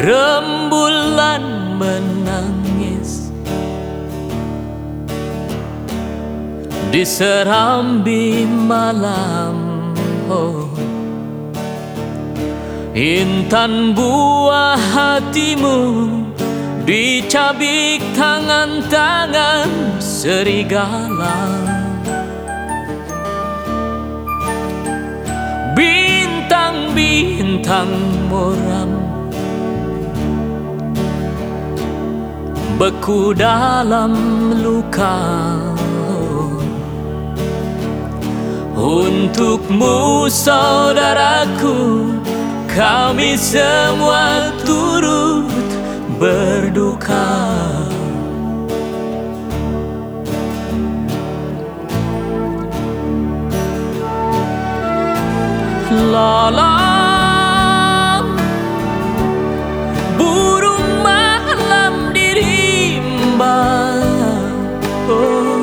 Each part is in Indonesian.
rembulan menangis di serambi malam. Oh, intan buah hatimu dicabik tangan-tangan serigala. Bintang-bintang muram beku dalam luka. Untukmu saudaraku, kami semua turut berduka. Lalang burung malam di rimba, oh,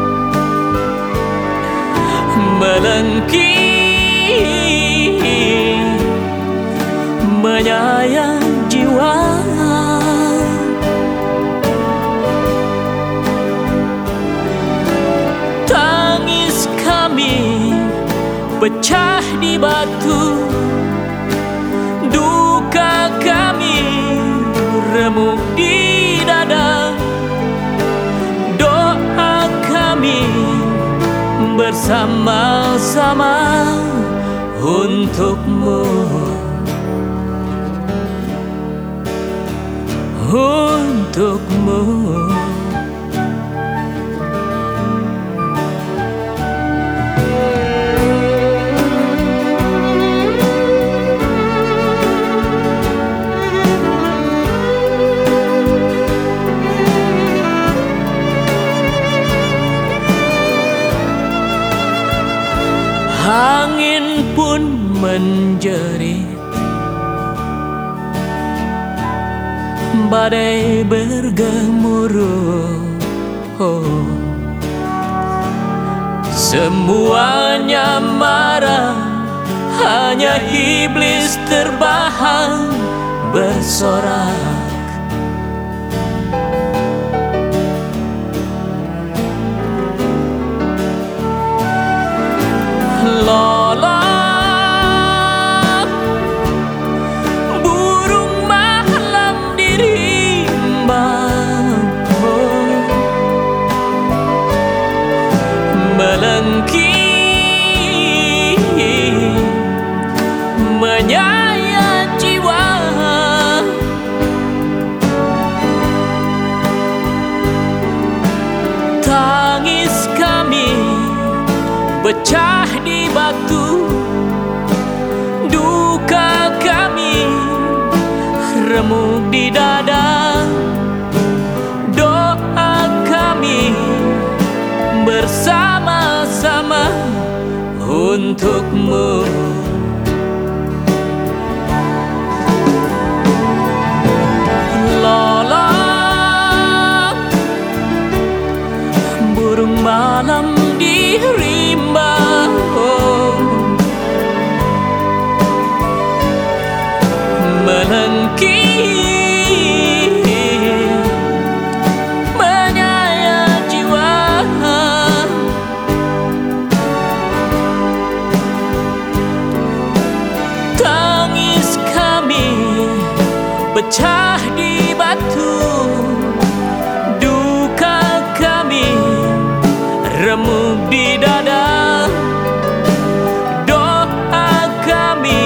melengking menyayang jiwa. Tangis kami pecah di batu, duka kami remuk di dada. Doa kami bersama-sama untukmu, untukmu. Angin pun menjerit, badai bergemuruh, oh, semuanya marah, hanya iblis terbahan bersorak. Lalang burung malam di rimba, oh, melengking menyayat jiwa. Tangis kami pecah di batu, duka kami remuk di dada. Doa kami bersama-sama untukmu, lalang burung malam di rimba, oh, melengking menyayat jiwa. Tangis kami pecah di batu, duka kami remuk di dada. Doa kami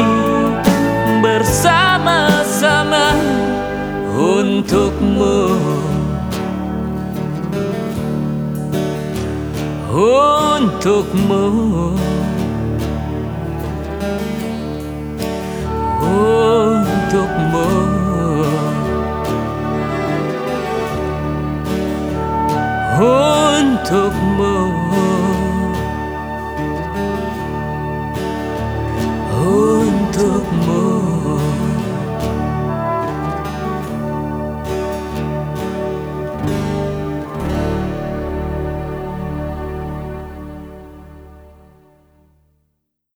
bersama-sama untukmu, untukmu, untukmu, untukmu, untukmu.